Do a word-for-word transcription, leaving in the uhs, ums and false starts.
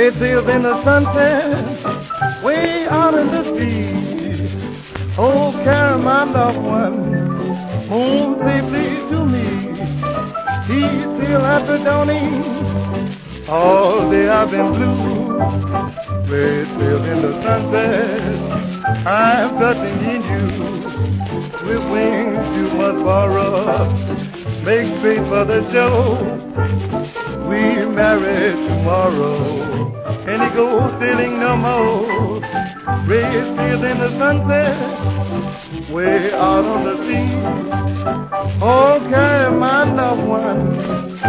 red sails in the sunset, way out in the sea. Oh, carry my loved one home safely to me. He's still happy, don't he? All day I've been blue. Red sails in the sunset, I'm touching in you. With wings you must borrow, make space for the show. We marry tomorrow, and he goes sailing no more. Red sails in the sunset, way out on the sea. Oh, carry my loved one